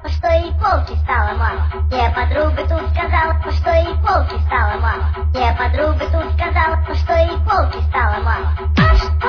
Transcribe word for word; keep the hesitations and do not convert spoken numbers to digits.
что и полки стало мало. Мне подруга тут сказала, что и полки стало мало. Мне подруга тут сказала, что и полки стало мало.